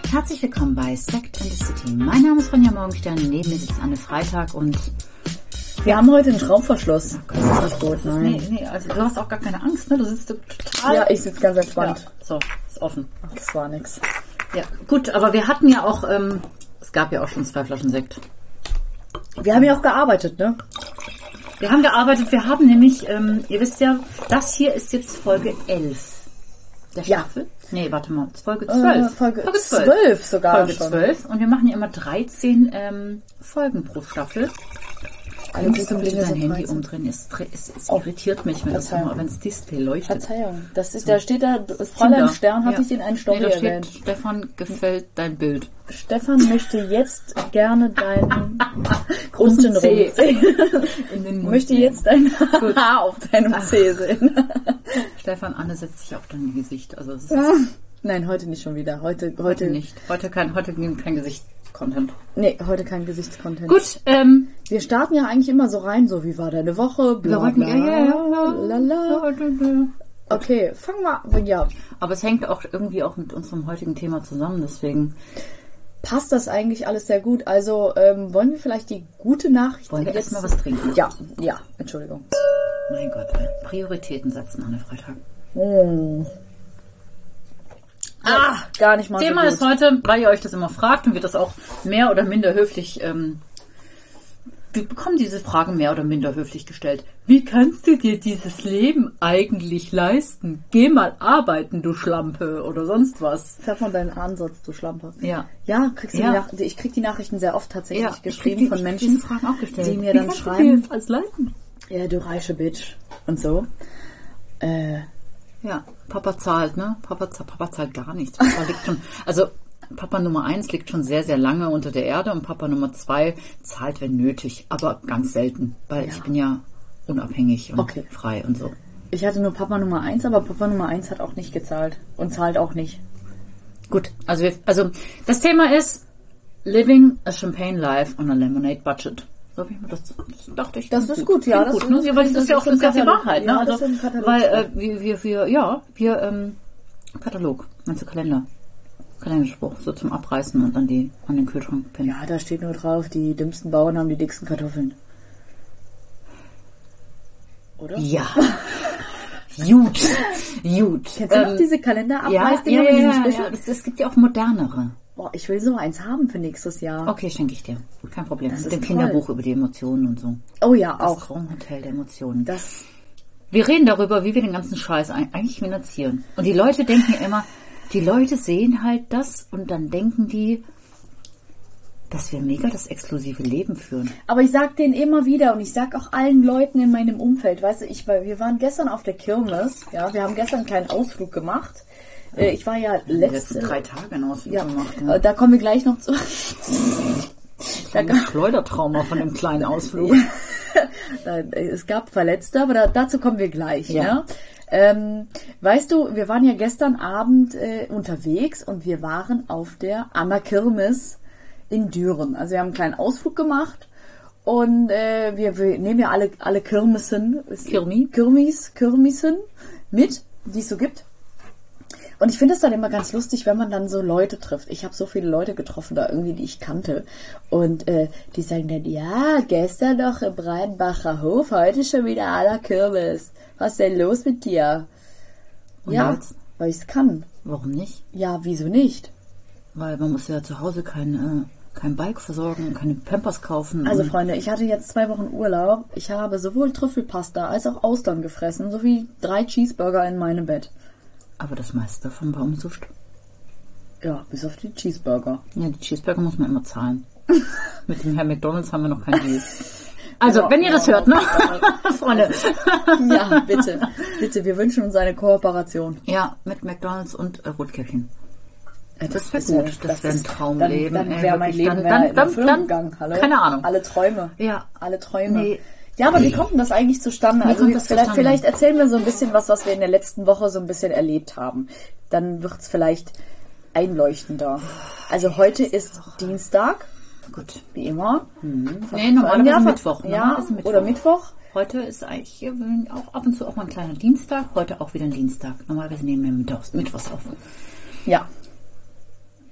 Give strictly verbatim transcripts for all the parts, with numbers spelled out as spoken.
Herzlich willkommen bei Sect and the City. Mein Name ist Ronja Morgenstern, neben mir sitzt Anne Freitag und wir haben heute einen Schraubverschluss. Oh Gott, das ist gut, nein. Nee, nee, also du hast auch gar keine Angst, ne? Du sitzt total... Ja, ich sitze ganz entspannt. Ja, so, ist offen. Das war nix. Ja, gut, aber wir hatten ja auch, ähm, es gab ja auch schon zwei Flaschen Sekt. Wir haben ja auch gearbeitet, ne? Wir haben gearbeitet, wir haben nämlich, ähm, ihr wisst ja, das hier ist jetzt Folge elf. Der Staffel? Ja. Nee, warte mal, Folge zwölf. Äh, Folge, Folge zwölf sogar Folge schon. zwölf. Und wir machen ja immer dreizehn ähm, Folgen pro Staffel. Alle Könntest du bitte dein sind Handy dreizehn. umdrehen? Es, es, es irritiert mich, wenn das, immer, wenn das Display leuchtet. Verzeihung. Das ist, da steht da, Fräulein Stern hatte ja. ich in einen Story nee, da erwähnt. Steht, Stefan, gefällt dein Bild. Stefan möchte jetzt gerne deinen großen C in den Mund möchte jetzt dein Haar auf deinem Ach. C sehen. Stefan, Anne setzt sich auf dein Gesicht. Also es ist ja. Nein, heute nicht schon wieder. Heute, heute, heute nicht. Heute kein, heute kein Gesichtscontent. Nee, heute kein Gesichtscontent. Gut, ähm, wir starten ja eigentlich immer so rein, so wie war deine Woche, bla bla, bla, ja, ja, ja. Okay, fangen wir ja. Aber es hängt auch irgendwie auch mit unserem heutigen Thema zusammen, deswegen passt das eigentlich alles sehr gut. Also ähm, wollen wir vielleicht die gute Nachricht... Wollen wir jetzt mal was trinken? Ja, ja, Entschuldigung. Mein Gott, Prioritäten setzen an der Freitag. Mm. Ah, gar nicht mal Thema so ist heute, weil ihr euch das immer fragt und wir das auch mehr oder minder höflich, ähm, wir bekommen diese Fragen mehr oder minder höflich gestellt. Wie kannst du dir dieses Leben eigentlich leisten? Geh mal arbeiten, du Schlampe oder sonst was. Sag mal deinen Ansatz, du Schlampe. Ja. Ja, kriegst du ja. Die ich krieg die Nachrichten sehr oft tatsächlich ja, geschrieben die, von Menschen, diese Fragen auch gestellt. die mir Wie dann kannst schreiben, du dir als leisten? Ja, du reiche Bitch und so. Äh, Ja, Papa zahlt, ne? Papa, Papa zahlt gar nichts. Papa liegt schon, also Papa Nummer eins liegt schon sehr, sehr lange unter der Erde und Papa Nummer zwei zahlt, wenn nötig, aber ganz selten, weil ja. ich bin ja unabhängig und okay. frei und so. Ich hatte nur Papa Nummer eins, aber Papa Nummer eins hat auch nicht gezahlt und zahlt auch nicht. Gut, also, wir, also das Thema ist Living a Champagne Life on a Lemonade Budget. Das, das dachte ich. Das ist gut, gut ja. Das, gut, ne? ja, weil das, das ist ja auch das ist ja die Wahrheit, ne? Ja, also, weil äh, wir, wir, wir, ja, wir, ähm, Katalog, meinst du Kalender? Kalenderspruch, so zum Abreißen und dann die an den Kühlschrank pinnen. Ja, da steht nur drauf, die dümmsten Bauern haben die dicksten Kartoffeln. Oder? Ja. Gut. Gut. Kennst du ähm, noch diese Kalender abreißen? Ja, ja, ja, ja, ja. Es gibt ja auch modernere. Boah, ich will so eins haben für nächstes Jahr. Okay, schenke ich dir. Kein Problem. Das Mit ist dem toll. Kinderbuch über die Emotionen und so. Oh ja, das auch. Das Traumhotel der Emotionen. Das wir reden darüber, wie wir den ganzen Scheiß eigentlich finanzieren. Und die Leute denken ja immer, die Leute sehen halt das und dann denken die, dass wir mega das exklusive Leben führen. Aber ich sag denen immer wieder und ich sag auch allen Leuten in meinem Umfeld, weißt du, ich, wir waren gestern auf der Kirmes, ja, wir haben gestern einen kleinen Ausflug gemacht. Ich war ja letzte... drei Tage einen Ausflug ja, gemacht. Ja. Da kommen wir gleich noch zu. Ich habe ein Schleudertrauma von dem kleinen Ausflug. Es gab Verletzte, aber da, dazu kommen wir gleich. Ja. Ne? Ähm, weißt du, wir waren ja gestern Abend äh, unterwegs und wir waren auf der Anna Kirmes in Düren. Also wir haben einen kleinen Ausflug gemacht und äh, wir, wir nehmen ja alle, alle Kirmesen, Kirmi? Kirmis, Kirmisen mit, die es so gibt. Und ich finde es dann immer ganz lustig, wenn man dann so Leute trifft. Ich habe so viele Leute getroffen da irgendwie, die ich kannte. Und äh, die sagen dann, ja, gestern noch im Breitenbacher Hof, heute schon wieder à la Kirmes. Was ist denn los mit dir? Und ja, jetzt? weil ich es kann. Warum nicht? Ja, wieso nicht? Weil man muss ja zu Hause kein, äh, kein Bike versorgen, keine Pampers kaufen. Also Freunde, ich hatte jetzt zwei Wochen Urlaub. Ich habe sowohl Trüffelpasta als auch Austern gefressen, sowie drei Cheeseburger in meinem Bett. Aber das meiste davon war umsonst. Ja, bis auf die Cheeseburger. Ja, die Cheeseburger muss man immer zahlen. Mit dem Herrn McDonald's haben wir noch kein Deal. Also, ja, wenn ihr ja, das hört, ne? Freunde. Ja, bitte. Bitte, wir wünschen uns eine Kooperation. Ja, mit McDonald's und äh, Rotkäppchen. Ja, das das wäre gut. Das, das wäre ein Traumleben. Dann, dann wäre mein Leben dann, dann, dann, dann, Hallo? Keine Ahnung. Alle Träume. Ja. Alle Träume. Nee. Ja, aber wie kommt denn das eigentlich zustande? Wie Also kommt das vielleicht, zustande? vielleicht erzählen wir so ein bisschen was, was wir in der letzten Woche so ein bisschen erlebt haben. Dann wird es vielleicht einleuchtender. Also heute ist Dienstag. Gut. Wie immer. Mhm. Nee, normalerweise ja, Mittwoch. Ja, normalerweise Mittwoch. Oder Mittwoch. Heute ist eigentlich auch ab und zu auch mal ein kleiner Dienstag. Heute auch wieder ein Dienstag. Normalerweise nehmen wir Mittwochs, Mittwochs auf. Ja.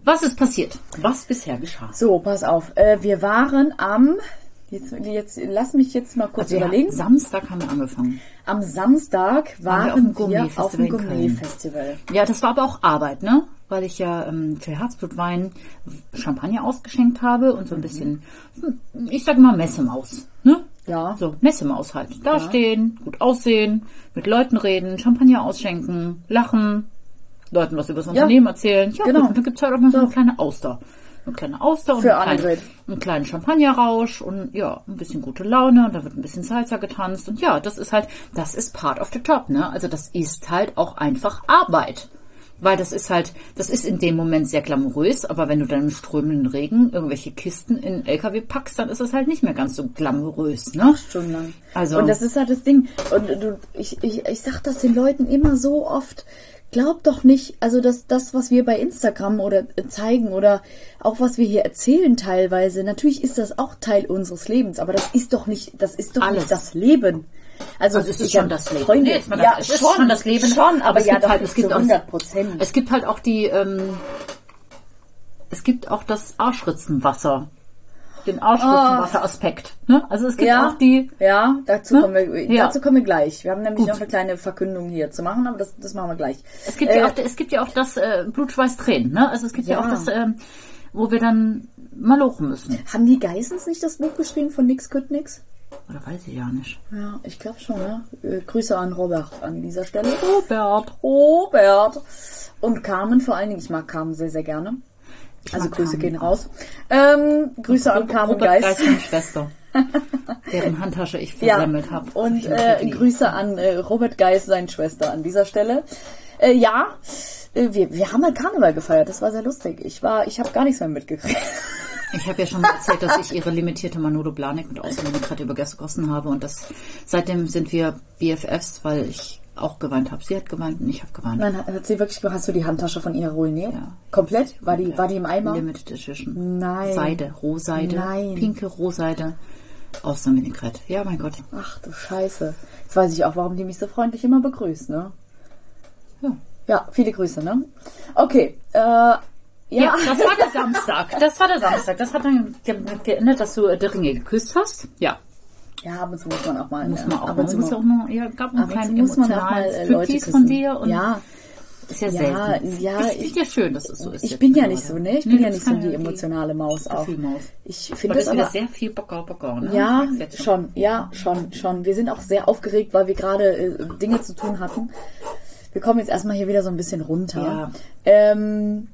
Was ist passiert? Was bisher geschah? So, pass auf. Äh, wir waren am... Jetzt, jetzt lass mich jetzt mal kurz Also überlegen. Ja, Samstag haben wir angefangen. Am Samstag waren Waren wir auf dem wir auf dem Gourmet-Festival in Köln. Gourmet-Festival. Ja, das war aber auch Arbeit, ne? Weil ich ja ähm, für Herzblutwein Champagner ausgeschenkt habe und so ein bisschen, ich sag mal Messemaus, ne? Ja. So, Messemaus halt. Da stehen, gut aussehen, mit Leuten reden, Champagner ausschenken, lachen, Leuten was über das Unternehmen erzählen. Ja, genau. gut, und dann gibt's halt auch noch so eine kleine Auster. Eine kleine Auster und Für einen, kleinen, einen kleinen Champagnerrausch und ja, ein bisschen gute Laune und da wird ein bisschen Salsa getanzt und ja, das ist halt, das ist part of the job, ne? Also das ist halt auch einfach Arbeit. Weil das ist halt, das ist in dem Moment sehr glamourös, aber wenn du dann im strömenden Regen irgendwelche Kisten in den L K W packst, dann ist es halt nicht mehr ganz so glamourös, ne? Stundenlang. Also. Und das ist halt das Ding. Und du, ich, ich, ich sag das den Leuten immer so oft. Glaub doch nicht, also das, das, was wir bei Instagram oder äh, zeigen oder auch was wir hier erzählen teilweise, natürlich ist das auch Teil unseres Lebens, aber das ist doch nicht, das ist doch Alles. nicht das Leben. Also, Also es ist ich schon hab das Leben. Freunde, Nee, jetzt mal ja, das- es ist schon, schon das Leben. Schon, aber, Aber es ja, gibt doch halt- nicht es gibt zu auch- hundert Prozent. Es gibt halt auch die, ähm, es gibt auch das Arschritzenwasser. Den Arschritzenwasser-Aspekt. Ne? Also es gibt Ja, auch die, ja, dazu Ne? kommen wir, Ja. dazu kommen wir gleich. Wir haben nämlich Gut. noch eine kleine Verkündung hier zu machen, aber das, das machen wir gleich. es gibt Äh, ja auch, es gibt ja auch das äh, Blut-Schweiß-Tränen. Ne? Also es gibt ja, Ja. auch das, ähm, wo wir dann malochen müssen. Haben die Geissens nicht das Buch geschrieben von Nix Kütt Nix? Oder weiß ich ja nicht. Ja, ich glaube schon, ja. Äh, Grüße an Robert an dieser Stelle. Robert. Robert. Und Carmen vor allen Dingen. Ich mag Carmen sehr, sehr gerne. Also mag Grüße Carmen gehen auch. raus. Ähm, Grüße an Carmen Robert Geist. Geist, meine Schwester. Deren Handtasche ich Ja, versammelt habe. und äh, Grüße an äh, Robert Geist, seine Schwester an dieser Stelle. Äh, ja, äh, wir, wir haben halt Karneval gefeiert. Das war sehr lustig. Ich war, ich habe gar nichts mehr mitgekriegt. Ich habe ja schon mal erzählt, dass ich ihre limitierte Manolo Blahnik mit Außenlinie gerade übergossen habe und das seitdem sind wir B F Fs, weil ich auch geweint habe. Sie hat geweint und ich habe geweint. Nein, hat hat sie wirklich, hast du die Handtasche von ihr ruiniert? Ja. Komplett? War die, war die im Eimer? Limited Edition. Nein. Seide, Rohseide, Nein. pinke Rohseide, Außenvinaigrette. Ja, mein Gott. Ach du Scheiße. Jetzt weiß ich auch, warum die mich so freundlich immer begrüßt, ne? Ja. Ja, viele Grüße, ne? Okay, äh, ja. Ja, das war der Samstag. Das war der Samstag. Das hat dann ge geändert, dass du äh, die Ringe geküsst hast. Ja. Ja, ab und zu muss man auch mal. Muss ja, man auch ab mal. und zu Muss mal- auch mal ja, gab einen ab und zu kleinen muss man auch mal emotionalen äh, Leute Striptease küssen. von dir. Und ja, ist ja ja, selten. ja, Ich finde ja schön, dass es so ist. ich jetzt bin ja gerade. nicht so, ne? Ich Nee, bin ja das nicht so kann die ja emotionale Maus auch. Gefühlmaus. Ich Aber finde das das ist wieder aber... sehr viel Bocker, Bocker, ne? Ja, Ich merk's jetzt schon, ja, schon, schon. Wir sind auch sehr aufgeregt, weil wir gerade äh, Dinge zu tun hatten. Wir kommen jetzt erstmal hier wieder so ein bisschen runter. Ja. Ähm,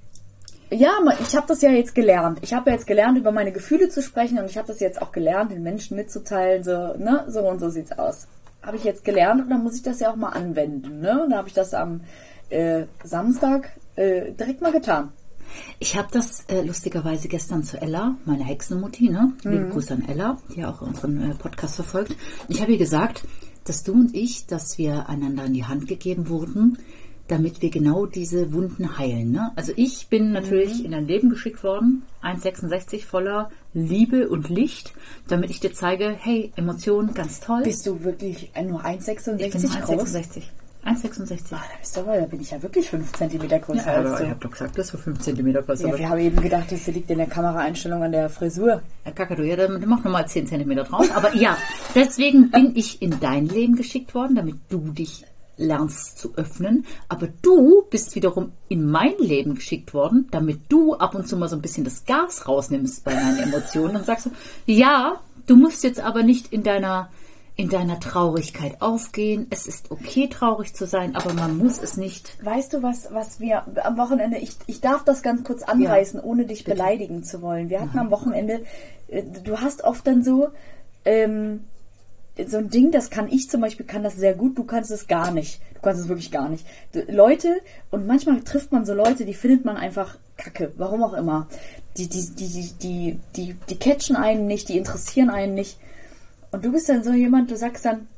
ja, ma- ich habe das ja jetzt gelernt. Ich habe ja jetzt gelernt, über meine Gefühle zu sprechen und ich habe das jetzt auch gelernt, den Menschen mitzuteilen, so, ne, so und so sieht's aus. Habe ich jetzt gelernt und dann muss ich das ja auch mal anwenden, ne? Und dann habe ich das am äh, Samstag äh, direkt mal getan. Ich habe das äh, lustigerweise gestern zu Ella, meine Hexenmutti, ne? Liebe Grüße an Ella, die auch unseren äh, Podcast verfolgt. Ich habe ihr gesagt, dass du und ich, dass wir einander in die Hand gegeben wurden, damit wir genau diese Wunden heilen. Ne? Also ich bin natürlich in dein Leben geschickt worden, eins Komma sechsundsechzig voller Liebe und Licht, damit ich dir zeige, hey, Emotionen, ganz toll. Bist du wirklich äh, nur eins Komma ich bin sechsundsechzig eins Komma groß? sechsundsechzig. eins Komma sechsundsechzig. Ah, da bist du aber, da bin ich ja wirklich fünf Zentimeter größer Ja, als aber du. ich habe doch gesagt, dass du fünf Zentimeter größer Ja, bist. wir haben eben gedacht, das liegt in der Kameraeinstellung an der Frisur. Ja, Kakadu, ja, dann mach nochmal zehn Zentimeter drauf. Aber ja, deswegen bin ich in dein Leben geschickt worden, damit du dich lernst zu öffnen. Aber du bist wiederum in mein Leben geschickt worden, damit du ab und zu mal so ein bisschen das Gas rausnimmst bei meinen Emotionen und sagst so, ja, du musst jetzt aber nicht in deiner in deiner Traurigkeit aufgehen. Es ist okay, traurig zu sein, aber man muss es nicht. Weißt du, was, was wir am Wochenende, ich, ich darf das ganz kurz anreißen, ohne dich bitte. beleidigen zu wollen. Wir hatten am Wochenende, äh, du hast oft dann so, ähm, so ein Ding, das kann ich zum Beispiel, kann das sehr gut, du kannst es gar nicht. Du kannst es wirklich gar nicht. Du, Leute, und manchmal trifft man so Leute, die findet man einfach kacke, warum auch immer. Die, die, die, die, die, die, die catchen einen nicht, die interessieren einen nicht. Und du bist dann so jemand, du sagst dann,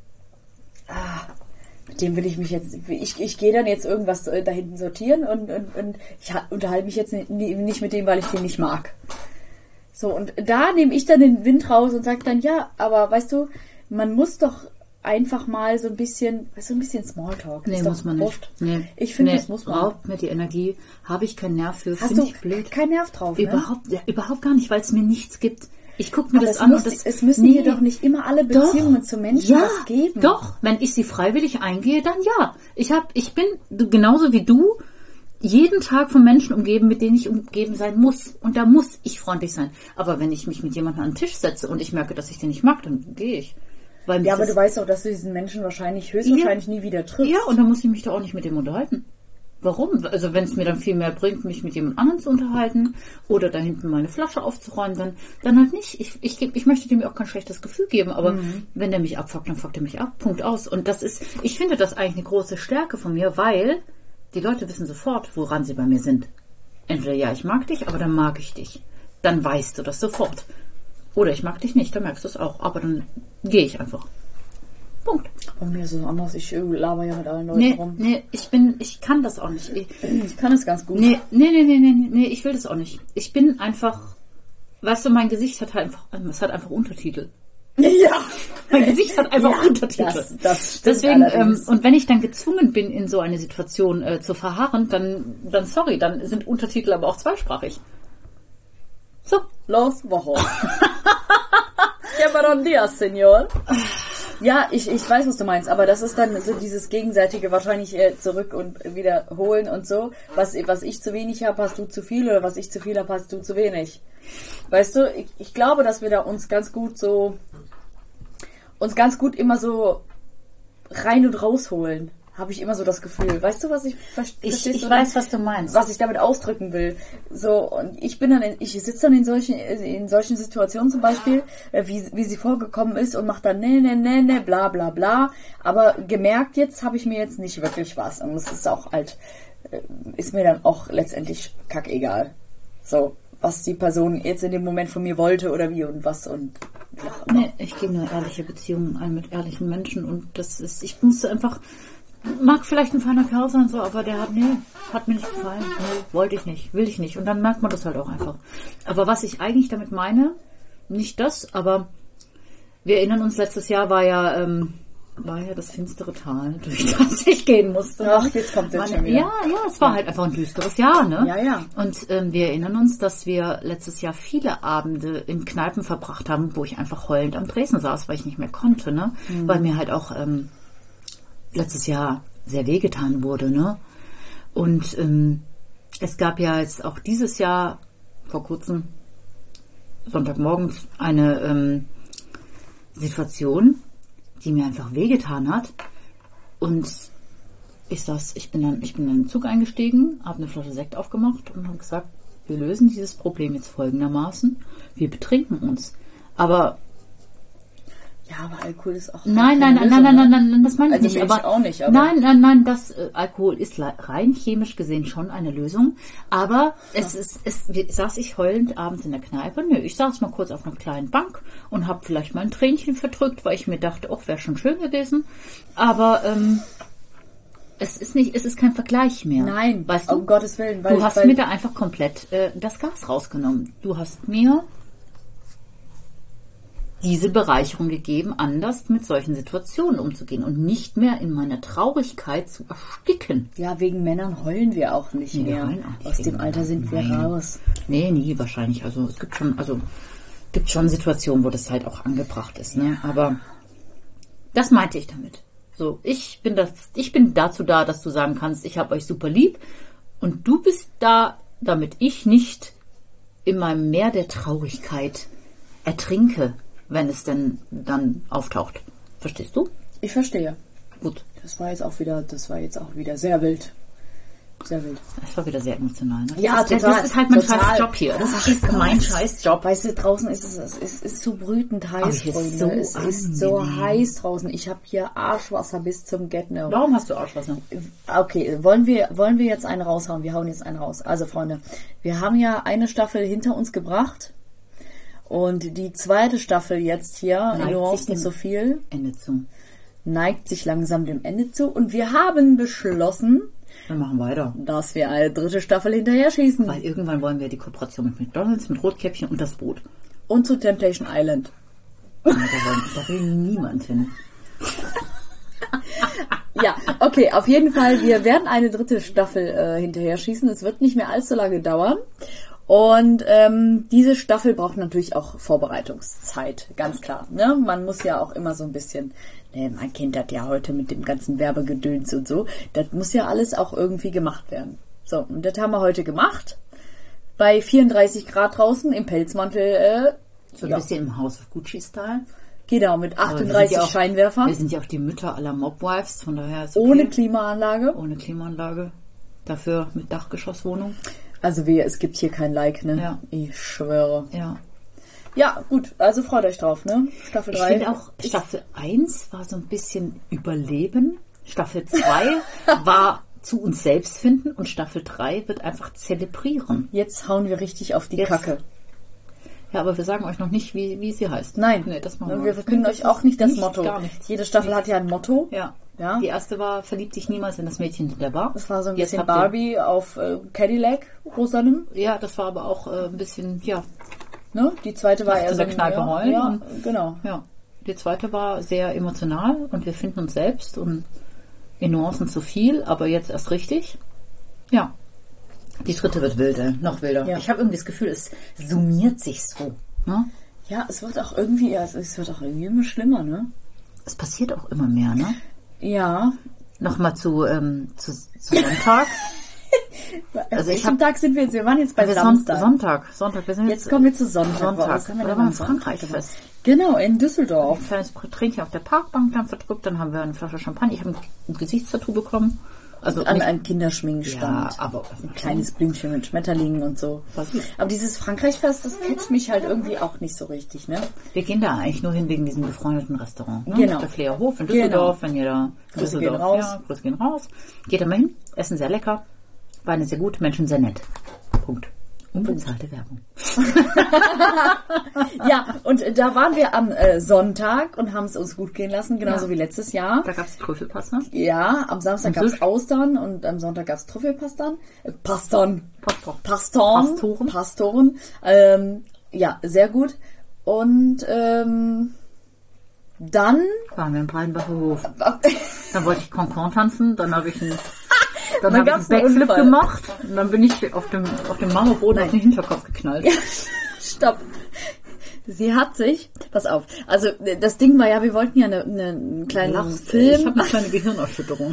ah, mit dem will ich mich jetzt, ich, ich gehe dann jetzt irgendwas äh, da hinten sortieren und, und, und ich ha- unterhalte mich jetzt nicht, nicht mit dem, weil ich den nicht mag. So, und da nehme ich dann den Wind raus und sage dann, ja, aber weißt du, man muss doch einfach mal so ein bisschen, weißt du, ein bisschen Smalltalk. Nee, ist muss doch man wurscht. nicht. Nee. Ich finde, nee, das muss man. Raubt mir die Energie, habe ich keinen Nerv für, Hast finde du ich blöd. keinen Nerv drauf, ne? Überhaupt, ja, überhaupt gar nicht, weil es mir nichts gibt. Ich gucke mir Aber das es an muss, und das... es müssen nee, dir doch nicht immer alle Beziehungen zu Menschen ja, was geben. Doch, wenn ich sie freiwillig eingehe, dann ja. Ich hab, ich bin du- genauso wie du jeden Tag von Menschen umgeben, mit denen ich umgeben sein muss. Und da muss ich freundlich sein. Aber wenn ich mich mit jemandem an den Tisch setze und ich merke, dass ich den nicht mag, dann gehe ich. Weil Ja, aber das, du weißt auch, dass du diesen Menschen wahrscheinlich, höchstwahrscheinlich nie wieder triffst. ja, und dann muss ich mich doch auch nicht mit dem unterhalten. Warum? Also wenn es mir dann viel mehr bringt, mich mit jemand anderem zu unterhalten oder da hinten mal eine Flasche aufzuräumen, dann, dann halt nicht. Ich, ich, geb- ich möchte dem auch kein schlechtes Gefühl geben, aber Mhm. wenn der mich abfuckt, dann fuckt er mich ab. Punkt aus. Und das ist, ich finde das eigentlich eine große Stärke von mir, weil die Leute wissen sofort, woran sie bei mir sind. Entweder ja, ich mag dich, aber dann mag ich dich. Dann weißt du das sofort. Oder ich mag dich nicht, dann merkst du es auch. Aber dann gehe ich einfach. Punkt. Bei mir ist es anders. Ich äh, laber ja mit allen Leuten Nee, rum. nee, ich bin, ich kann das auch nicht. Ich, Ich kann es ganz gut. Nee, nee, nee, nee, nee, nee, ich will das auch nicht. Ich bin einfach, weißt du, mein Gesicht hat halt einfach, es hat einfach Untertitel. Ja. Mein Gesicht hat einfach Ja, Untertitel. das- das stimmt Deswegen, ähm, allerdings. und wenn ich dann gezwungen bin, in so eine Situation äh, zu verharren, dann, dann sorry, dann sind Untertitel aber auch zweisprachig. So. Los, Woche. Ja, buenos días, Senor. Ja, ich, ich weiß, was du meinst, aber das ist dann so dieses gegenseitige wahrscheinlich äh, zurück und wiederholen und so. Was, was ich zu wenig habe, hast du zu viel, oder was ich zu viel habe, hast du zu wenig. Weißt du, ich, ich glaube, dass wir da uns ganz gut so, uns ganz gut immer so rein und rausholen. Habe ich immer so das Gefühl. Weißt du, was ich verstehe? Ich, ich weiß, was du meinst. Was ich damit ausdrücken will. So, und ich bin dann, in, ich sitze dann in solchen, in solchen Situationen zum Beispiel, äh, wie, wie sie vorgekommen ist und mache dann ne, ne, ne, ne, bla, bla, bla. Aber gemerkt jetzt habe ich mir jetzt nicht wirklich was. Und es ist auch halt, äh, ist mir dann auch letztendlich kackegal. So, was die Person jetzt in dem Moment von mir wollte oder wie und was und wie auch immer. Nee, ich gehe nur ehrliche Beziehungen ein mit ehrlichen Menschen und das ist, ich musste einfach, mag vielleicht ein feiner Kerl sein, so, aber der hat, nee, hat mir nicht gefallen, nee, wollte ich nicht, will ich nicht. Und dann merkt man das halt auch einfach. Aber was ich eigentlich damit meine, nicht das, aber wir erinnern uns, letztes Jahr war ja, ähm, war ja das finstere Tal, durch das ich gehen musste. Ach, jetzt kommt der Meine, schon wieder. Ja, ja, es war halt einfach ein düsteres Jahr, ne? Ja, ja. Und ähm, wir erinnern uns, dass wir letztes Jahr viele Abende in Kneipen verbracht haben, wo ich einfach heulend am Tresen saß, weil ich nicht mehr konnte, ne? Mhm. Weil mir halt auch ähm, letztes Jahr sehr wehgetan wurde, ne? Und ähm, es gab ja jetzt auch dieses Jahr vor kurzem Sonntagmorgens eine ähm, Situation, die mir einfach wehgetan hat. Und ich saß, ich bin dann, ich bin dann in den Zug eingestiegen, habe eine Flasche Sekt aufgemacht und habe gesagt, wir lösen dieses Problem jetzt folgendermaßen. Wir betrinken uns. Aber Ja, aber Alkohol ist auch. nein, keine nein, nein, Lösung, nein, nein, ne? nein, nein, das meine ich Also nicht. Milch Aber auch nicht, aber- nein, nein, nein, das äh, Alkohol ist le- rein chemisch gesehen schon eine Lösung. Aber es ist, es wie, saß ich heulend abends in der Kneipe. Nö, ich saß mal kurz auf einer kleinen Bank und habe vielleicht mal ein Tränchen verdrückt, weil ich mir dachte, oh, wäre schon schön gewesen. Aber ähm, es ist nicht, es ist kein Vergleich mehr. Nein, weißt du? um Gottes Willen. Weil, Du hast weil, mir da einfach komplett äh, das Gas rausgenommen. Du hast mir diese Bereicherung gegeben, anders mit solchen Situationen umzugehen und nicht mehr in meiner Traurigkeit zu ersticken. Ja, wegen Männern heulen wir auch nicht Nee, wir mehr. heulen auch nicht Aus wegen dem Alter Männern. sind wir Nein. raus. Nee, nie wahrscheinlich. Also es gibt schon, also gibt schon Situationen, wo das halt auch angebracht ist, ne? Aber das meinte ich damit. So, ich bin das, ich bin dazu da, dass du sagen kannst, ich habe euch super lieb und du bist da, damit ich nicht in meinem Meer der Traurigkeit ertrinke, wenn es denn dann auftaucht. Verstehst du? Ich verstehe. Gut. Das war jetzt auch wieder, das war jetzt auch wieder sehr wild. Sehr wild. Das war wieder sehr emotional. Ne? Ja, das, ist- total, Das ist halt mein total. scheiß Job hier. Das Ach ist Gott. mein scheiß Job. Weißt du, draußen ist es, es ist, ist so brütend heiß, Aber hier ist Freunde. so es ist so angenehm. heiß draußen. Ich habe hier Arschwasser bis zum Get-No. Warum hast du Arschwasser? Okay, wollen wir, wollen wir jetzt einen raushauen? Wir hauen jetzt einen raus. Also, Freunde, wir haben ja eine Staffel hinter uns gebracht. Und die zweite Staffel jetzt hier, Neigt in sich Nuancen dem so viel, Ende zu. neigt sich langsam dem Ende zu. Und wir haben beschlossen, Wir machen weiter. dass wir eine dritte Staffel hinterher schießen. Weil irgendwann wollen wir die Kooperation mit McDonalds, mit Rotkäppchen und das Boot. Und zu Temptation Island. Und da, wollen, da will niemand hin. Ja, okay, auf jeden Fall, wir werden eine dritte Staffel äh, hinterher schießen. Es wird nicht mehr allzu lange dauern. Und ähm, diese Staffel braucht natürlich auch Vorbereitungszeit, ganz klar. Ne? Man muss ja auch immer so ein bisschen, ne, man kennt das ja heute mit dem ganzen Werbegedöns und so, das muss ja alles auch irgendwie gemacht werden. So, und das haben wir heute gemacht. Bei vierunddreißig Grad draußen im Pelzmantel. Äh, So ein ja. bisschen im House of Gucci-Style. Genau, mit Aber wir achtunddreißig sind ja auch- Scheinwerfern. Wir sind ja auch die Mütter aller Mobwives, von daher ist okay. Ohne Klimaanlage. Ohne Klimaanlage. Dafür mit Dachgeschosswohnung. Also wir, es gibt hier kein Like, ne? Ja. Ich schwöre. Ja. Ja, gut, also freut euch drauf, ne? Staffel Ich drei. finde auch, Staffel eins war so ein bisschen Überleben. Staffel zwei war zu uns selbst finden und Staffel drei wird einfach zelebrieren. Jetzt hauen wir richtig auf die Jetzt- Kacke. Ja, aber wir sagen euch noch nicht, wie, wie sie heißt. Nein, Nee, das machen wir, wir wir nicht. verkünden Das euch ist auch nicht das nichts, Motto. gar nichts. Jede Staffel hat ja ein Motto. Ja. Ja. Die erste war, verlieb dich niemals in das Mädchen in der Bar. Das war so ein Jetzt bisschen habt ihr- Barbie auf äh, Cadillac, rosanem. Ja, das war aber auch äh, ein bisschen, ja, Ne? Die zweite war Nachts eher in so der Kneipe ja, heulen Ja, und- genau. ja. Die zweite war sehr emotional und wir finden uns selbst und in Nuancen zu viel, aber jetzt erst richtig. Ja. Die dritte wird wilder, noch wilder. Ja. Ich habe irgendwie das Gefühl, es summiert sich so. Ne? Ja, es wird auch irgendwie, ja, es wird auch irgendwie immer schlimmer, ne? Es passiert auch immer mehr, ne? Ja. Nochmal zu, ähm, zu, zu Sonntag. Also ich welchen hab- Tag sind wir jetzt? Wir waren jetzt bei Wir Son- Samstag. Sonntag. Sonntag. Wir sind jetzt, Jetzt kommen wir zu Sonntag. Sonntag. Was haben wir Oder denn beim am Sonntag Frankreich-Fest. gemacht? Genau, in Düsseldorf. ein kleines Tränchen auf der Parkbank dann verdrückt, dann haben wir eine Flasche Champagner. Ich habe ein Gesichtstattoo bekommen. Also An nicht, einem Kinderschminkstand. ja, aber Ein kleines Blümchen mit Schmetterlingen und so. Was ist? Aber dieses Frankreich-Fest, das catcht mich halt irgendwie auch nicht so richtig, ne? wir gehen da eigentlich nur hin wegen diesem befreundeten Restaurant. Ne? Genau. Der Fleerhof in Düsseldorf, wenn ihr da Grüße Düsseldorf, gehen raus. ja, Grüße gehen raus. Geht da mal hin, Essen sehr lecker, Weine sehr gut, Menschen sehr nett. Punkt. Unbezahlte Werbung. Ja, und äh, da waren wir am äh, Sonntag und haben es uns gut gehen lassen, genauso Ja. wie letztes Jahr. Da gab es Trüffelpasta. Ja, am Samstag Und gab es Fisch. Austern und am Sonntag gab es Trüffelpastan. Äh, Pastan. Pastor. Pastorn. Pastoren. Pastoren. Ähm, ja, sehr gut. Und ähm, dann... Waren wir im Breidenbacher Hof. Dann wollte ich Concon tanzen, dann habe ich einen, dann Dann hab ich gab's einen einen Backflip Unfall. gemacht und dann bin ich auf dem, auf dem Marmorboden auf den Hinterkopf geknallt. Stopp. Sie hat sich... Pass auf. Also das Ding war ja, wir wollten ja eine, eine, einen kleinen Lachst, ey. Film... Ich habe eine kleine Gehirnerschütterung.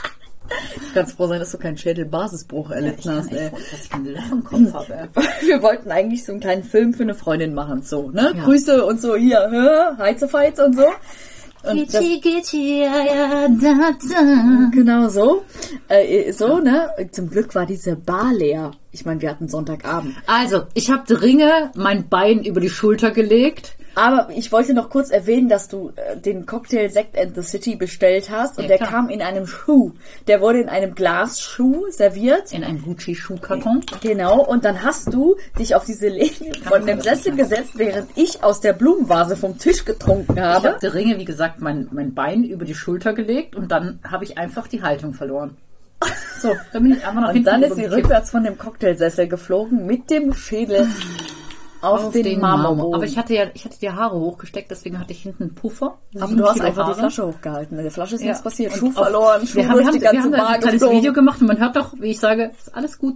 Ich kann froh sein, dass du keinen Schädelbasisbruch erlitten hast, ey. dass ich einen Loch im Kopf habe. Wir wollten eigentlich so einen kleinen Film für eine Freundin machen, so, ne? Ja. Grüße und so, hier, hä? Heizefeiz und so. Und das, ja, ja, da, da. genau so. Äh, so, ne? Zum Glück war diese Bar leer. Ich meine, wir hatten Sonntagabend. Also, ich habe dringe mein Bein über die Schulter gelegt. Aber ich wollte noch kurz erwähnen, dass du äh, den Cocktail Sect and the City bestellt hast. Und Ja, der klar. kam in einem Schuh. Der wurde in einem Glasschuh serviert. In einem Gucci-Schuhkarton. Genau, und dann hast du dich auf diese Lehne von dem Sessel gesetzt, während ich aus der Blumenvase vom Tisch getrunken Ich habe. habe dringe, wie gesagt, mein, mein Bein über die Schulter gelegt und dann habe ich einfach die Haltung verloren. So, dann bin ich einfach nach Und hinten dann ist sie übergekippt. rückwärts von dem Cocktailsessel geflogen mit dem Schädel auf, auf den, den Marmorboden. Marmor. Aber ich hatte ja, ich hatte die Haare hochgesteckt, deswegen hatte ich hinten einen Puffer. Aber Sieben du hast Kilo einfach die Haare. Flasche hochgehalten. Der Flasche ist Ja. nichts passiert. Und Schuh auf- verloren, Schuh Wir haben, durch wir die haben, ganze wir haben Bar ein kleines geflogen. Video gemacht und man hört doch, wie ich sage, ist alles gut.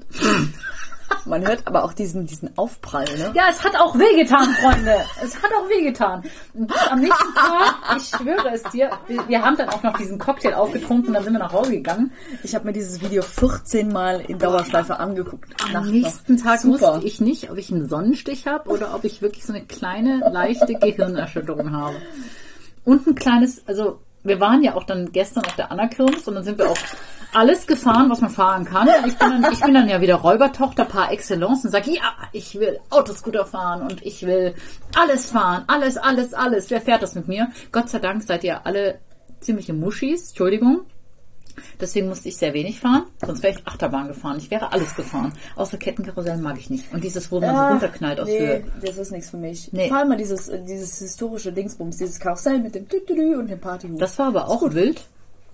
Man hört aber auch diesen, diesen Aufprall, ne? Ja, es hat auch wehgetan, Freunde. Es hat auch wehgetan. Und am nächsten Tag, ich schwöre es dir, wir, wir haben dann auch noch diesen Cocktail aufgetrunken, dann sind wir nach Hause gegangen. Ich habe mir dieses Video vierzehn Mal in Dauerschleife angeguckt. Am Nachts nächsten noch. Tag Super. wusste ich nicht, ob ich einen Sonnenstich habe oder ob ich wirklich so eine kleine, leichte Gehirnerschütterung habe. Und ein kleines, also wir waren ja auch dann gestern auf der Anna-Kirmes und dann sind wir auch alles gefahren, was man fahren kann. Und ich bin dann, ich bin dann ja wieder Räubertochter par excellence und sage, ja, ich will Autoscooter fahren und ich will alles fahren, alles, alles, alles. Wer fährt das mit mir? Gott sei Dank seid ihr alle ziemliche Muschis, Entschuldigung. Deswegen musste ich sehr wenig fahren, sonst wäre ich Achterbahn gefahren. Ich wäre alles gefahren. Außer Kettenkarussell mag ich nicht. Und dieses, wo man so Ah, runterknallt aus nee, Höhe. das ist nichts für mich. Nee. Vor allem mal dieses, äh, dieses historische Dingsbums, dieses Karussell mit dem Tütüdü und dem Partyhut. Das war aber auch wild.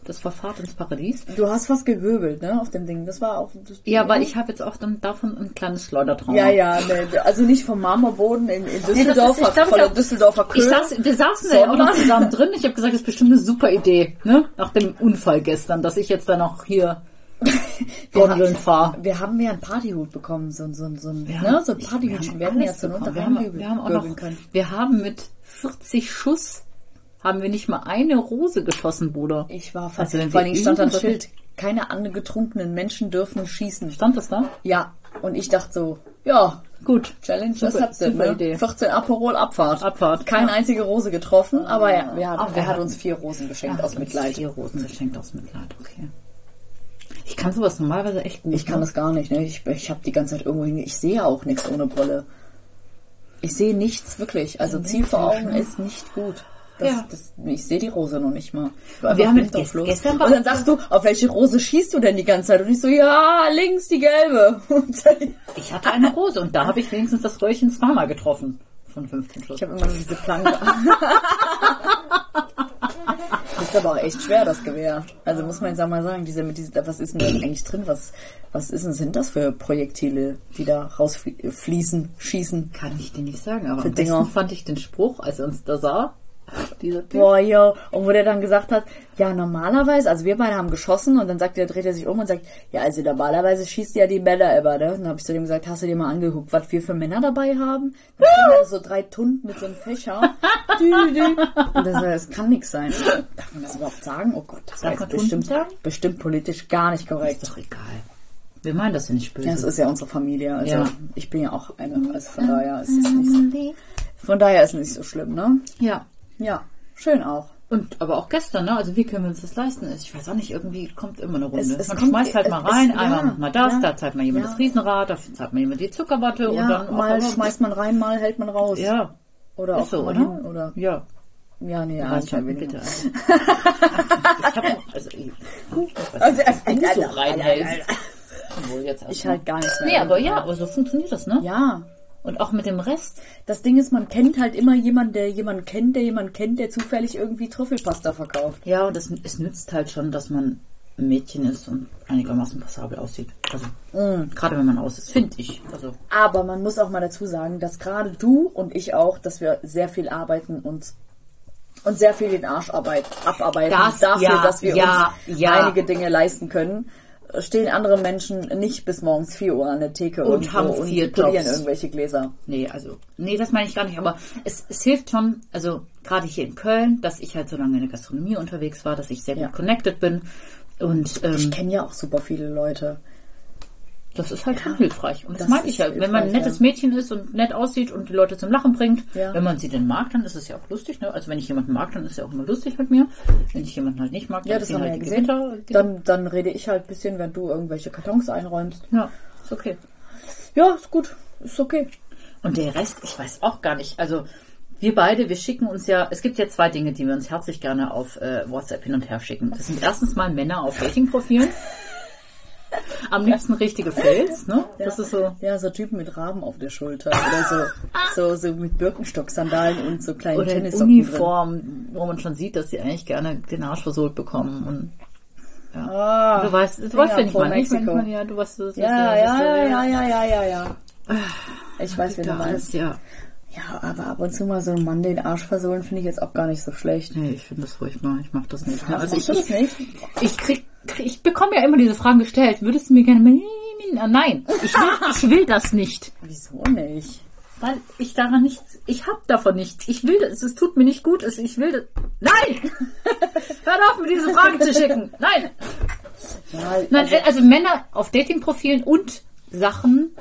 Das war Fahrt ins Paradies. Du hast fast gegöbelt, ne, auf dem Ding. Das war auch... Das, ja, weil ich habe jetzt auch dann davon ein kleines Schleudertrauma. Ja, ja, ne, also nicht vom Marmorboden in, in Düsseldorf, nee, ist, ich, von der Düsseldorfer Köhle. Ich saß, wir saßen da ja auch noch zusammen drin. Ich habe gesagt, das ist bestimmt eine super Idee, ne? Nach dem Unfall gestern, dass ich jetzt dann auch hier Gondeln fahre. Wir haben ja einen Partyhut bekommen, so, so, so, so, ja, ne, so ein Partyhütchen. Wir, wir, ja zur Not wir, haben, wir haben auch noch, können. Wir haben mit vierzig Schuss haben wir nicht mal eine Rose geschossen, Bruder. Ich war fast, also, vor allem stand da ein Schild, keine angetrunkenen Menschen dürfen schießen. Stand das da? Ja, und ich dachte so, ja, gut. Challenge accepted, ne? Idee. vierzehn Aperol, Abfahrt. Abfahrt. Keine ja. einzige Rose getroffen, aber ja, wer hat, Ach, wer hat uns vier Rosen geschenkt aus Mitleid? Vier Rosen geschenkt aus Mitleid, okay. Ich kann sowas normalerweise echt gut. Ich kann ne? das gar nicht, ne? Ich, ich habe die ganze Zeit irgendwo hin, ich sehe auch nichts ohne Brille. Ich sehe nichts, wirklich. Also Ziel vor Augen ist nicht gut. Das, ja. das, ich sehe die Rose noch nicht mal. Wir haben jetzt gest- gestern und dann sagst du, auf welche Rose schießt du denn die ganze Zeit? Und ich so, ja, links die gelbe. Ich hatte eine Rose und da habe ich wenigstens das Röhrchen zweimal getroffen. Von fünfzehn Schuss. Ich habe immer nur diese Planke. Das ist aber auch echt schwer, das Gewehr. Also muss man jetzt auch mal sagen, diese, mit diese, was ist denn da eigentlich drin? Was, was ist denn, sind das für Projektile, die da rausfließen, schießen? Kann ich dir nicht sagen, aber am besten fand ich den Spruch, als er uns da sah. Boah, jo. Und wo der dann gesagt hat, ja, normalerweise, also wir beide haben geschossen und dann sagt er, dreht er sich um und sagt, ja, also normalerweise schießt ja die Männer immer, ne? Und dann habe ich zu dem gesagt, hast du dir mal angeguckt, was wir für Männer dabei haben? Dann kriegen wir so drei Tunden mit so einem Fächer. Und das, das kann nix sein. Darf man das überhaupt sagen? Oh Gott, das ist bestimmt, bestimmt politisch gar nicht korrekt. Ist doch egal. Wir meinen das ja nicht böse. Ja, es ist ja unsere Familie. Also ja. Ich bin ja auch eine, also von daher ist es nicht so, von daher ist es nicht so schlimm, ne? Ja. Ja, schön auch. Und aber auch gestern, ne? Also wie können wir uns das leisten? Ich weiß auch nicht, irgendwie kommt immer eine Runde. Es, es Man kommt, schmeißt halt mal rein, es, einmal ja, mal das, ja, da zahlt mal jemand ja. das Riesenrad, da zahlt mal jemand die Zuckerwatte ja, und dann mal auch schmeißt man rein, mal hält man raus. Ja. Oder ist auch so, mal oder? hin, oder? Ja. Ja, nee, ja, ich bitte. bitte. Also. Ich habe also ich, also, also, du so reinhältst. Jetzt ich halt gar nichts mehr. Nee, aber ja, aber so funktioniert das, ne? Ja. Und auch mit dem Rest. Das Ding ist, man kennt halt immer jemanden, der jemanden kennt, der jemanden kennt, der zufällig irgendwie Trüffelpasta verkauft. Ja, und es, es nützt halt schon, dass man ein Mädchen ist und einigermaßen passabel aussieht. Also, mm. gerade wenn man aus ist, finde ich. Also. Aber man muss auch mal dazu sagen, dass gerade du und ich auch, dass wir sehr viel arbeiten und, und sehr viel den Arsch arbeit, abarbeiten das, dafür, ja, dass wir ja, uns ja. einige Dinge leisten können. Stehen andere Menschen nicht bis morgens vier Uhr an der Theke und, und haben so vier und polieren Jobs. Irgendwelche Gläser. Nee, also, nee, das meine ich gar nicht, aber es, es hilft schon, also gerade hier in Köln, dass ich halt so lange in der Gastronomie unterwegs war, dass ich sehr ja. gut connected bin. Und ähm, ich kenne ja auch super viele Leute. Das ist halt schon ja, hilfreich. Und das, das meinte ich halt. Wenn man ein nettes Mädchen ist und nett aussieht und die Leute zum Lachen bringt, ja. wenn man sie denn mag, dann ist es ja auch lustig. Ne? Also wenn ich jemanden mag, dann ist es ja auch immer lustig mit mir. Wenn ich jemanden halt nicht mag, dann ja, das haben halt wir ja gesehen. Gewitter, dann, dann rede ich halt ein bisschen, wenn du irgendwelche Kartons einräumst. Ja, ist okay. Ja, ist gut. Ist okay. Und der Rest, ich weiß auch gar nicht. Also wir beide, wir schicken uns ja, es gibt ja zwei Dinge, die wir uns herzlich gerne auf äh, WhatsApp hin und her schicken. Das sind erstens mal Männer auf Dating-Profilen. Am liebsten richtige Fails, ne? Ja. Das ist so. Ja, so Typen mit Raben auf der Schulter oder so, so, so mit Birkenstock-Sandalen und so kleinen oder Tennissocken Uniform, drin. Wo man schon sieht, dass sie eigentlich gerne den Arsch versohlt bekommen und ja. Ah, du weißt, du weißt, wenn ich meine, ich meine, ja, du weißt, das ja, ja, ja, ja, ja, ja, ja, ja. Ich weiß, wie du meinst. Ja. Ja, aber ab und zu mal so einen Mann den Arsch versohlen, finde ich jetzt auch gar nicht so schlecht. Nee, ich finde das furchtbar. Ich mach das nicht. Ja, also ich, das nicht? Ich krieg, ich bekomme ja immer diese Fragen gestellt. Würdest du mir gerne... Nein, ich will, ich will das nicht. Wieso nicht? Weil ich daran nichts... Ich hab davon nichts. Ich will das. Es tut mir nicht gut. Ich will das... Nein! Hört auf, mir diese Fragen zu schicken. Nein! Ja, Nein, also, also Männer auf Dating-Profilen und Sachen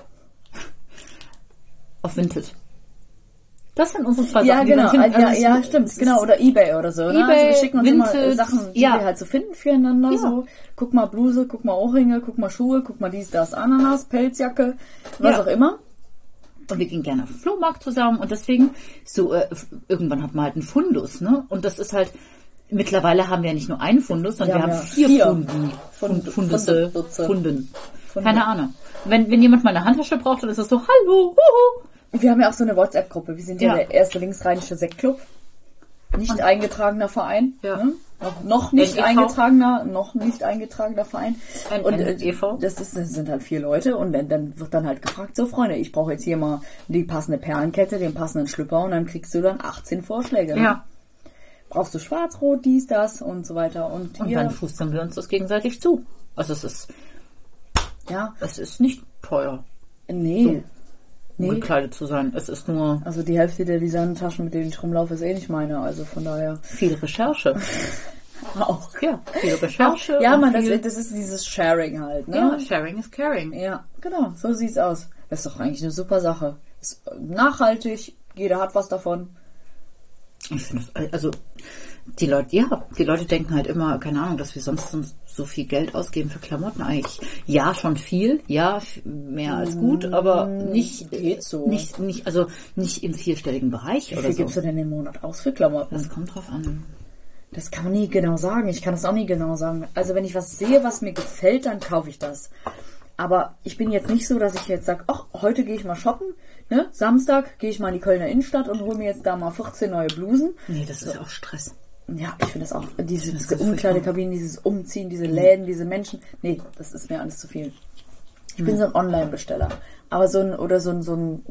auf Vinted. Das sind unsere zwei ja, Sachen, genau. die man finden. Ja, also ja, ja, stimmt. Genau. Oder eBay oder so. Ne? eBay, also wir schicken uns Vinted, immer Sachen, die ja. wir halt so finden füreinander. Ja. So, guck mal Bluse, guck mal Ohrringe, guck mal Schuhe, guck mal dies, das, Ananas, Pelzjacke, was ja. auch immer. Und wir gehen gerne auf den Flohmarkt zusammen. Und deswegen, so äh, irgendwann hat man halt einen Fundus. Ne? Und das ist halt, mittlerweile haben wir ja nicht nur einen Fundus, sondern ja, wir haben ja. vier, vier. Funden. Fund, Fundusse, Fundusse. Funden. Funde. Keine Ahnung. Wenn, wenn jemand mal eine Handtasche braucht, dann ist das so, hallo, huhu. Wir haben ja auch so eine WhatsApp-Gruppe. Wir sind ja, ja. der erste linksrheinische Sektclub. Nicht eingetragener Verein. Ja. Ne? Noch, noch nicht N E V. eingetragener, noch nicht eingetragener Verein. N- Und äh, N E V. das, ist, das sind halt vier Leute und dann, dann wird dann halt gefragt, so Freunde, ich brauche jetzt hier mal die passende Perlenkette, den passenden Schlüpper und dann kriegst du dann achtzehn Vorschläge. Ne? Ja. Brauchst du schwarz, rot, dies, das und so weiter. Und, Und hier, dann schustern wir uns das gegenseitig zu. Also es ist, ja, es ist nicht teuer, nee. um Nee. gekleidet zu sein. Es ist nur Also die Hälfte der Designtaschen, mit denen ich rumlaufe, ist eh nicht meine. Also von daher viel Recherche. auch. Ja, viel Recherche. Ja, und man, das, viel, das ist dieses Sharing halt, ne? ja, sharing is caring. Ja, genau, so sieht's aus. Das ist doch eigentlich eine super Sache. Ist nachhaltig, jeder hat was davon. Ich finde das, also die Leute, ja, die Leute denken halt immer, keine Ahnung, dass wir sonst so viel Geld ausgeben für Klamotten. Eigentlich, ja, schon viel, ja, f- mehr als gut, aber nicht, Geht so. nicht, nicht, also nicht im vierstelligen Bereich Wie oder viel so. gibst du denn im Monat aus für Klamotten? Das kommt drauf an. Das kann man nie genau sagen. Ich kann das auch nie genau sagen. Also wenn ich was sehe, was mir gefällt, dann kaufe ich das. Aber ich bin jetzt nicht so, dass ich jetzt sage, ach, heute gehe ich mal shoppen. Ne? Samstag gehe ich mal in die Kölner Innenstadt und hole mir jetzt da mal vierzehn neue Blusen. Nee, das ist ja auch Stress. Ja, ich finde das auch. Diese, das diese ist Umkleidekabinen, dieses Umziehen, diese Läden, diese Menschen. Nee, das ist mir alles zu viel. Ich bin so ein Online-Besteller. Aber so ein, oder so ein, so ein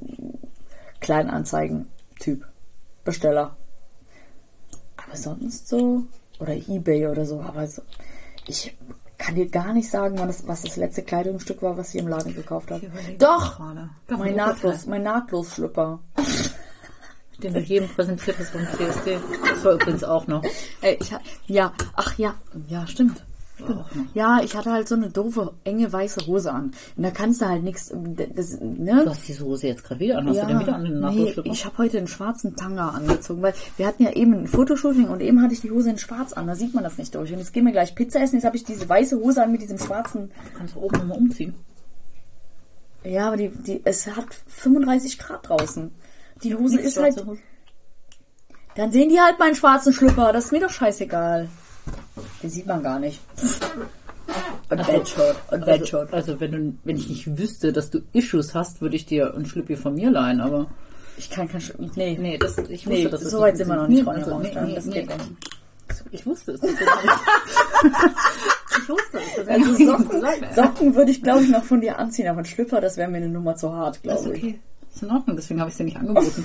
Kleinanzeigen-Typ. Besteller. Aber sonst so, oder eBay oder so, aber so, ich kann dir gar nicht sagen, wann das, was das letzte Kleidungsstück war, was ich im Laden gekauft habe. Doch! Gerade. Mein Nahtlos, mein Nahtlos-Schlüpper. Den du jedem präsentiert hast beim C S D. Das war übrigens auch noch. Ey, ich ha- ja, ach ja, ja, stimmt. War auch noch. Ja, ich hatte halt so eine doofe, enge weiße Hose an. Und da kannst du halt nichts, das, ne? Du hast diese Hose jetzt gerade wieder an. Hast Ja, du den wieder an den nee, Nachwuchsschlüpper? ich habe heute einen schwarzen Tanga angezogen, weil wir hatten ja eben ein Fotoshooting und eben hatte ich die Hose in schwarz an, da sieht man das nicht durch. Und jetzt gehen wir gleich Pizza essen, jetzt habe ich diese weiße Hose an mit diesem schwarzen... Du kannst oben nochmal umziehen. Ja, aber die, die, es hat fünfunddreißig Grad draußen. Die Hose Nichts ist halt... schwarze Hose. Dann sehen die halt meinen schwarzen Schlüpper, das ist mir doch scheißegal. Den sieht man gar nicht. Und Also, Bedshirt. Und Also, Bedshirt. also wenn, du, wenn ich nicht wüsste, dass du Issues hast, würde ich dir ein Schlüppi von mir leihen, aber Ich kann kein... Sch- Nee, nee, das, ich wusste, nee, dass es so weit sind wir noch nicht, Ronja also, nee, Raumstein. nee, Das nee. geht nicht. Ich wusste es. Ich wusste es. Also Socken, Socken, Socken würde ich, glaube ich, noch von dir anziehen, aber ein Schlüpper, das wäre mir eine Nummer zu hart, Das ist glaube ich. okay. Ist in Ordnung, deswegen habe ich es dir nicht angeboten.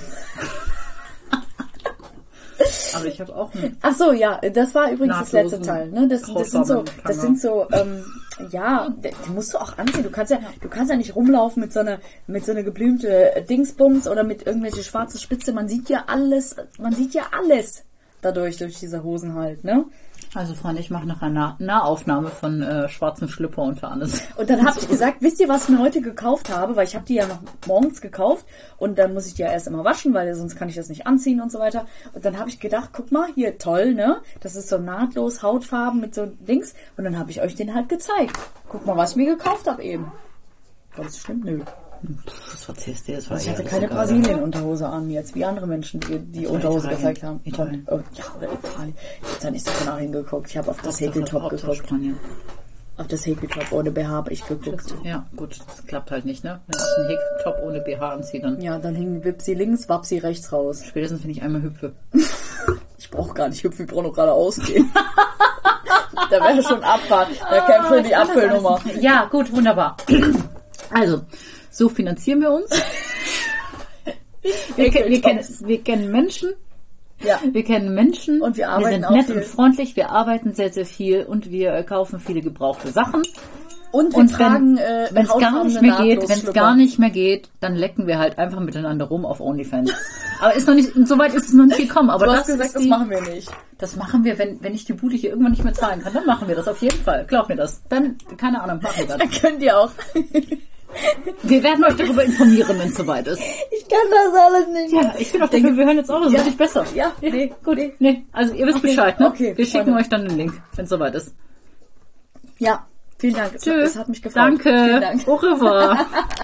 Aber ich habe auch einen. Ach so, ja, das war übrigens das letzte Nahtlosen Teil. Ne? Das, das sind so, Kraushaber- das sind so, ähm, ja, die musst du auch anziehen. Du kannst ja, du kannst ja nicht rumlaufen mit so einer, mit so einer geblümte Dingsbums oder mit irgendwelche schwarze Spitze. Man sieht ja alles, man sieht ja alles dadurch, durch diese Hosen halt, ne? Also Freunde, ich mache nachher eine Nahaufnahme von äh, schwarzen Schlüpper unter alles. Und dann habe ich gesagt, wisst ihr, was ich mir heute gekauft habe? Weil ich habe die ja noch morgens gekauft und dann muss ich die ja erst immer waschen, weil sonst kann ich das nicht anziehen und so weiter. Und dann habe ich gedacht, guck mal, hier, toll, ne? Das ist so nahtlos, Hautfarben mit so Dings. Und dann habe ich euch den halt gezeigt. Guck mal, was ich mir gekauft habe eben. Ganz schlimm, nö. Das war C S D, das war Also ich eher hatte das keine egal. Brasilien-Unterhose an, jetzt wie andere Menschen, die die Das war Unterhose Italien. gezeigt haben. Italien. Oh, ja, oder Italien. Ich habe da nicht so genau hingeguckt. Ich habe auf das Das war Häkeltop Hauptsache geguckt. Spanien. Auf das Häkeltop ohne B H habe ich geguckt. Ja, gut, das klappt halt nicht, ne? Wenn ich einen Häkeltop ohne B H anziehe, dann Ja, dann hing Wipsi links, Wapsi rechts raus. spätestens, wenn ich einmal hüpfe. Ich brauche gar nicht hüpfen, ich brauche nur gerade ausgehen. Da wäre schon Abfahrt. Da käme schon die Abfüllnummer. Ja, gut, wunderbar. Also, so finanzieren wir uns. Wir, ke- wir, kennen, wir kennen Menschen. Ja. Wir kennen Menschen. Und wir arbeiten sind auch nett viel. und freundlich. Wir arbeiten sehr, sehr viel und wir äh, kaufen viele gebrauchte Sachen. Und wir Und tragen wenn äh, es gar nicht hautfarbene mehr geht, wenn es Nahtlos-Schlüpper. gar nicht mehr geht, dann lecken wir halt einfach miteinander rum auf OnlyFans. Aber ist noch nicht, soweit ist es noch nicht gekommen. Aber Du das hast gesagt, ist das die, machen wir nicht. Das machen wir, wenn, wenn ich die Bude hier irgendwann nicht mehr zahlen kann, dann machen wir das auf jeden Fall. Glaub mir das. Dann, keine Ahnung, machen wir das. Dann könnt ihr auch. Wir werden euch darüber informieren, wenn es soweit ist. Ich kann das alles nicht. Ja, ich bin auch dafür, wir hören jetzt auch, das Ja. wird nicht besser. Ja, nee, Gut, nee. nee, also ihr wisst Okay, Bescheid, ne? okay, Wir schicken Freunde. euch dann den Link, wenn es soweit ist. Ja, vielen Dank. Es- Tschüss. Es hat mich gefreut. Danke. Vielen Dank. Au revoir.